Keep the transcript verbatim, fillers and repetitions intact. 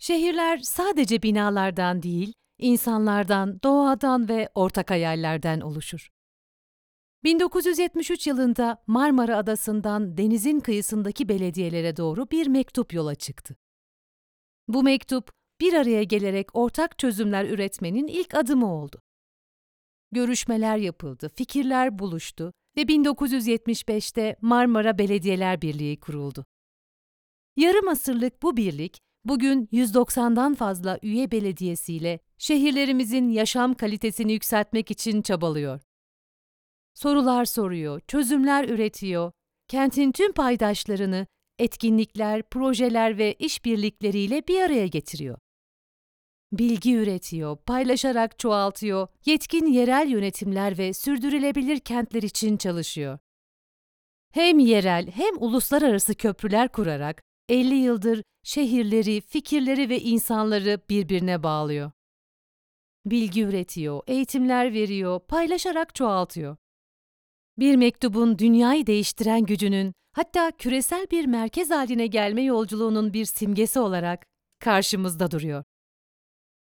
Şehirler sadece binalardan değil, insanlardan, doğadan ve ortak hayallerden oluşur. bin dokuz yüz yetmiş üç yılında Marmara Adası'ndan denizin kıyısındaki belediyelere doğru bir mektup yola çıktı. Bu mektup, bir araya gelerek ortak çözümler üretmenin ilk adımı oldu. Görüşmeler yapıldı, fikirler buluştu ve bin dokuz yüz yetmiş beşte Marmara Belediyeler Birliği kuruldu. Yarım asırlık bu birlik, bugün yüz doksandan fazla üye belediyesiyle şehirlerimizin yaşam kalitesini yükseltmek için çabalıyor. Sorular soruyor, çözümler üretiyor, kentin tüm paydaşlarını etkinlikler, projeler ve işbirlikleriyle bir araya getiriyor. Bilgi üretiyor, paylaşarak çoğaltıyor, yetkin yerel yönetimler ve sürdürülebilir kentler için çalışıyor. Hem yerel hem uluslararası köprüler kurarak elli yıldır şehirleri, fikirleri ve insanları birbirine bağlıyor. Bilgi üretiyor, eğitimler veriyor, paylaşarak çoğaltıyor. Bir mektubun dünyayı değiştiren gücünün, hatta küresel bir merkez haline gelme yolculuğunun bir simgesi olarak karşımızda duruyor.